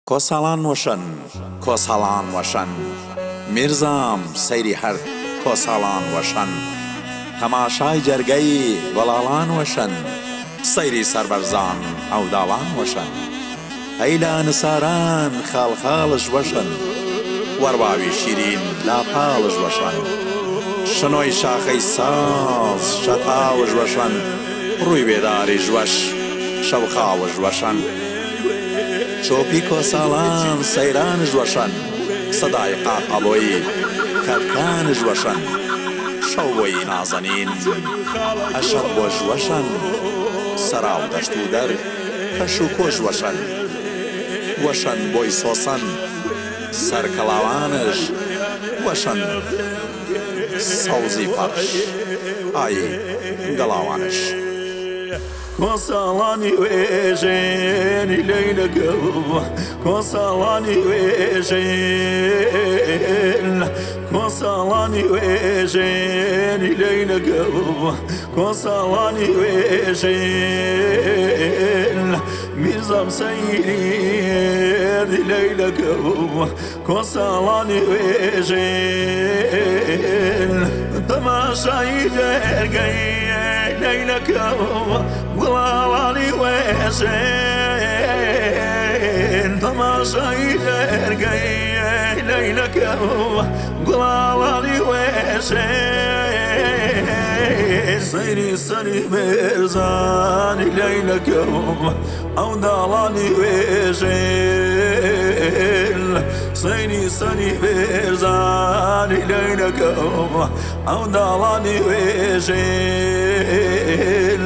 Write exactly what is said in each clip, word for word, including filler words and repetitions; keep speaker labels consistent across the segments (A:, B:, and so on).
A: کۆساڵان وەشن کۆساڵان وەشن میرزام سەیری هەر کۆساڵان وەشن تەماشای جەرگەی گۆڵاڵان وەشن سەیری سەربەرزان ئەوداڵان وەشن هەیلا نساران خاڵخاڵش وەشن وەرواوی شیرین لاپاڵش وەشن شنۆی شاخەی ساز شەتاوش وەشن ڕووی بێداری ژوەش شەوخاوش وەشن چۆپی کۆساڵان سەیرانش وەشن سەدای قاقەڵۆی کەرکانش وەشن شەو بۆی نازەنین ئەشەو بۆش وەشن سەراو دەشت و دەر کەش و کۆش وەشن وەشن بۆی سۆسەن سەرکەڵاوانش وەشن سەوزی پەڕش ئای گەڵاوانش
B: کۆساڵانی وێژێنی لەیلەگەوە کۆساڵانی وێژێن کۆساڵانی وێژێنی لەیلەگەوە کۆساڵانی وێژێن میرزام سەیری لەیلەگەوە کۆساڵانی وێژێن تەماشای جەرگەی لەیلەکەوە گوڵاڵانی وێژێن تەماشای جەرگەی لەیلەکەوە گوڵاڵانی وێژێن سەیری سەری بێرزانی لەیلەکەوە ئەوداڵانی وێژێن سەیری سەری بێرزانی لەیلەکەوە ئەوداڵانی وێژێن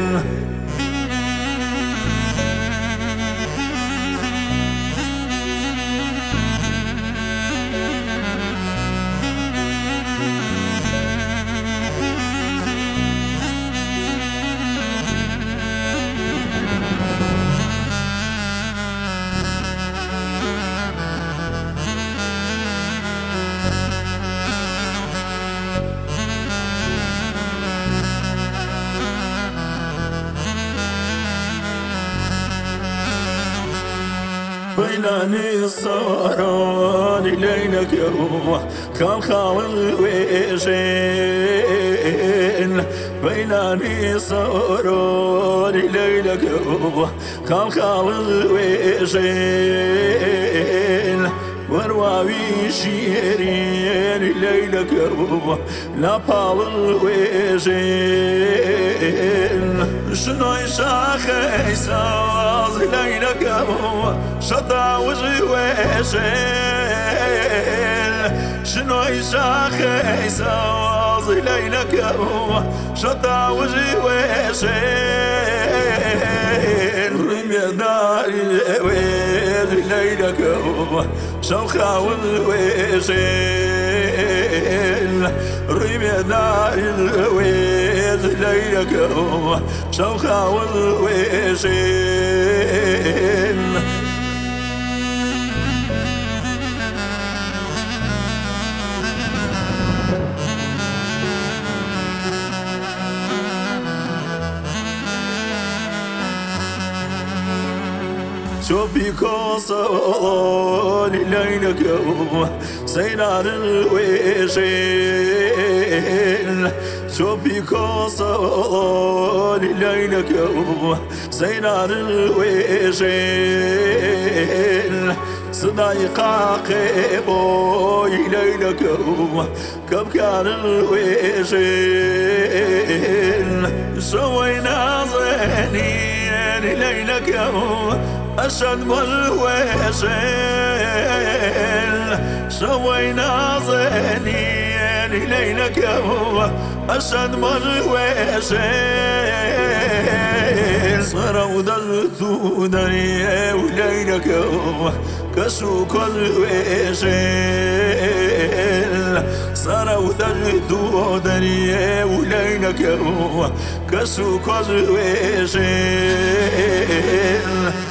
B: بەیلانی سەوارانی لەیلەکەوە خاڵخاڵ وێژێن بەیلانی سەوارانی لەیلەکەوە خاڵخاڵ وێژێن وەرواوی شیرینی لەیلەکەوە لاپاڵ وێژێن شنۆی شاخەی ساز لەیلەکەوە شەتاوژی وێژێن شنۆی شاخەی ساز لەیلەکەوە شەتاوژی وێژێن ڕووی مێداری وێژ لەیلەکەوە شەوخاون وێژێن ڕووی مێداری وێژ لەیلەکەوە شەوخاون وێژێن چۆپی کۆساڵانی لەیلەکەوە سەیران وێژێن چۆپی کۆساڵانی لەیلەکەوە سەیران وێژێن سەدای قاقێ بۆی لەیلەکەوە کەبکارن وێژێن شەوەی نازەنین لەیلەکەوە ئەشەد بەڵوێژێن شەوەی نازەنین لەیلەکەوە ئەشەد بەڵوێژێن سەرە و دەست و دەریێ و لەیلەکەوە کەس و کۆل وێژێن سەرە و دەست و دەریێ و لەیلەکەوە کەس و کۆل وێژێن